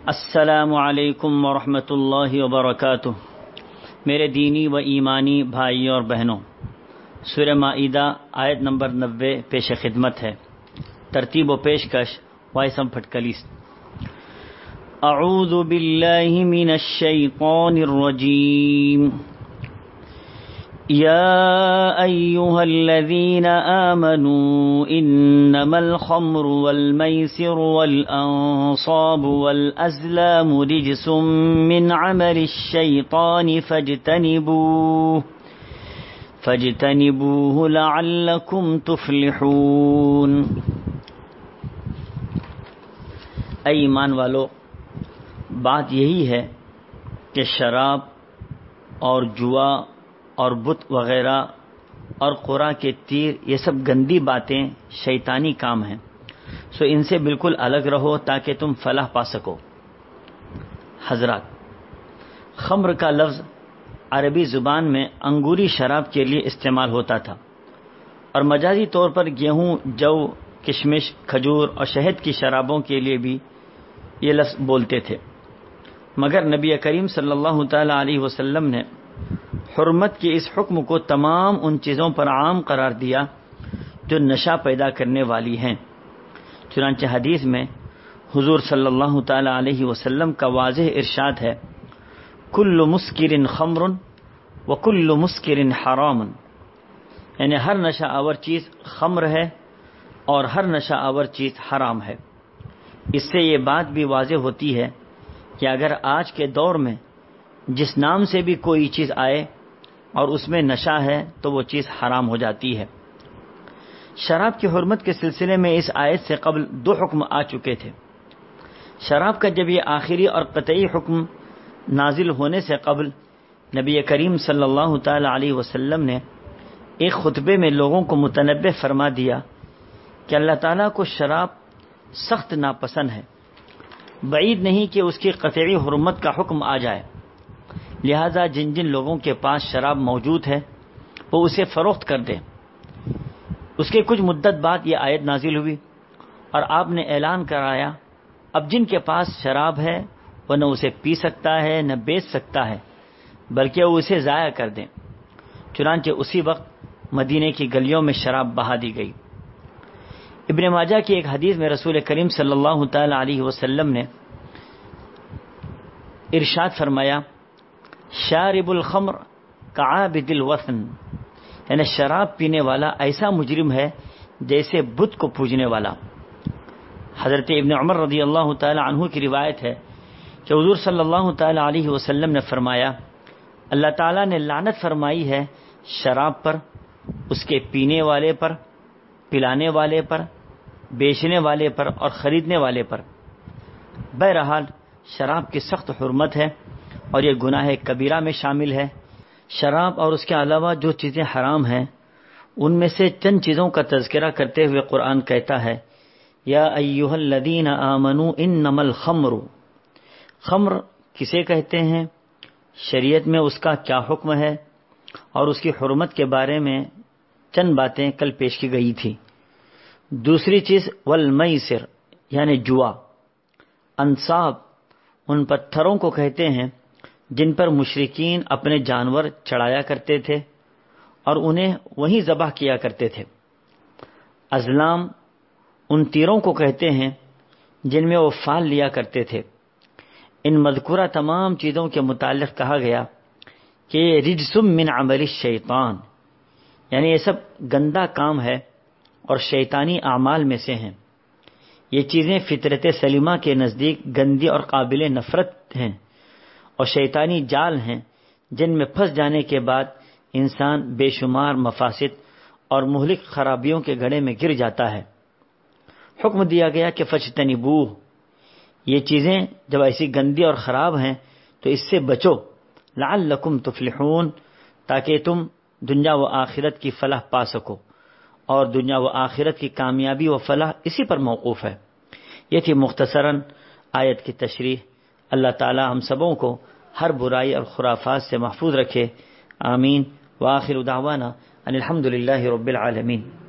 السلام علیکم ورحمۃ اللہ وبرکاتہ۔ میرے دینی و ایمانی بھائیوں اور بہنوں، سورہ مائدہ آیت نمبر 90 پیش خدمت ہے۔ ترتیب و پیشکش وائسم پھٹکلیس۔ اعوذ باللہ من الشیطان الرجیم۔ یا ایہا الذین آمنوا انما الخمر والمیسر والانصاب والازلام رجس من عمل الشیطان فاجتنبوه لعلکم تفلحون۔ اے ایمان والو، بات یہی ہے کہ شراب اور جوا اور بت وغیرہ اور قرآن کے تیر یہ سب گندی باتیں شیطانی کام ہیں، سو ان سے بالکل الگ رہو تاکہ تم فلاح پا سکو۔ حضرات، خمر کا لفظ عربی زبان میں انگوری شراب کے لیے استعمال ہوتا تھا، اور مجازی طور پر گیہوں، جو، کشمش، کھجور اور شہد کی شرابوں کے لیے بھی یہ لفظ بولتے تھے، مگر نبی کریم صلی اللہ تعالی علیہ وسلم نے حرمت کے اس حکم کو تمام ان چیزوں پر عام قرار دیا جو نشہ پیدا کرنے والی ہیں۔ چنانچہ حدیث میں حضور صلی اللہ تعالی علیہ وسلم کا واضح ارشاد ہے، کل مسکر خمر وکل مسکر حرام، یعنی ہر نشہ آور چیز خمر ہے اور ہر نشہ آور چیز حرام ہے۔ اس سے یہ بات بھی واضح ہوتی ہے کہ اگر آج کے دور میں جس نام سے بھی کوئی چیز آئے اور اس میں نشہ ہے تو وہ چیز حرام ہو جاتی ہے۔ شراب کی حرمت کے سلسلے میں اس آیت سے قبل 2 حکم آ چکے تھے۔ شراب کا جب یہ آخری اور قطعی حکم نازل ہونے سے قبل نبی کریم صلی اللہ تعالی علیہ وسلم نے ایک خطبے میں لوگوں کو متنبہ فرما دیا کہ اللہ تعالیٰ کو شراب سخت ناپسند ہے، بعید نہیں کہ اس کی قطعی حرمت کا حکم آ جائے، لہذا جن جن لوگوں کے پاس شراب موجود ہے وہ اسے فروخت کر دیں۔ اس کے کچھ مدت بعد یہ آیت نازل ہوئی اور آپ نے اعلان کرایا، اب جن کے پاس شراب ہے وہ نہ اسے پی سکتا ہے نہ بیچ سکتا ہے، بلکہ وہ اسے ضائع کر دیں۔ چنانچہ اسی وقت مدینے کی گلیوں میں شراب بہا دی گئی۔ ابن ماجہ کی ایک حدیث میں رسول کریم صلی اللہ تعالی علیہ وسلم نے ارشاد فرمایا، شارب الخمر کعابد الوثن، یعنی شراب پینے والا ایسا مجرم ہے جیسے بت کو پوجنے والا۔ حضرت ابن عمر رضی اللہ تعالی عنہ کی روایت ہے کہ حضور صلی اللہ تعالی علیہ وسلم نے فرمایا، اللہ تعالیٰ نے لعنت فرمائی ہے شراب پر، اس کے پینے والے پر، پلانے والے پر، بیچنے والے پر اور خریدنے والے پر۔ بہرحال شراب کی سخت حرمت ہے اور یہ گناہ کبیرہ میں شامل ہے۔ شراب اور اس کے علاوہ جو چیزیں حرام ہیں ان میں سے چند چیزوں کا تذکرہ کرتے ہوئے قرآن کہتا ہے، یا ایھا الذین آمنوا انما الخمر۔ خمر کسے کہتے ہیں، شریعت میں اس کا کیا حکم ہے اور اس کی حرمت کے بارے میں چند باتیں کل پیش کی گئی تھی۔ دوسری چیز والمیسر، یعنی جوا۔ انصاب ان پتھروں کو کہتے ہیں جن پر مشرکین اپنے جانور چڑھایا کرتے تھے اور انہیں وہیں ذبح کیا کرتے تھے۔ ازلام ان تیروں کو کہتے ہیں جن میں وہ فال لیا کرتے تھے۔ ان مذکورہ تمام چیزوں کے متعلق کہا گیا کہ یہ رجس من عمل الشیطان، یعنی یہ سب گندا کام ہے اور شیطانی اعمال میں سے ہیں۔ یہ چیزیں فطرت سلیمہ کے نزدیک گندی اور قابل نفرت ہیں اور شیطانی جال ہیں جن میں پھنس جانے کے بعد انسان بے شمار مفاسد اور مہلک خرابیوں کے گڑھے میں گر جاتا ہے۔ حکم دیا گیا کہ فاجتنبوہ، یہ چیزیں جب ایسی گندی اور خراب ہیں تو اس سے بچو، لعلکم تفلحون، تاکہ تم دنیا و آخرت کی فلاح پا سکو، اور دنیا و آخرت کی کامیابی و فلاح اسی پر موقوف ہے۔ یہ تھی مختصراً آیت کی تشریح۔ اللہ تعالی ہم سبوں کو ہر برائی اور خرافات سے محفوظ رکھے، آمین۔ وآخر دعوانا ان الحمد للہ رب العالمین۔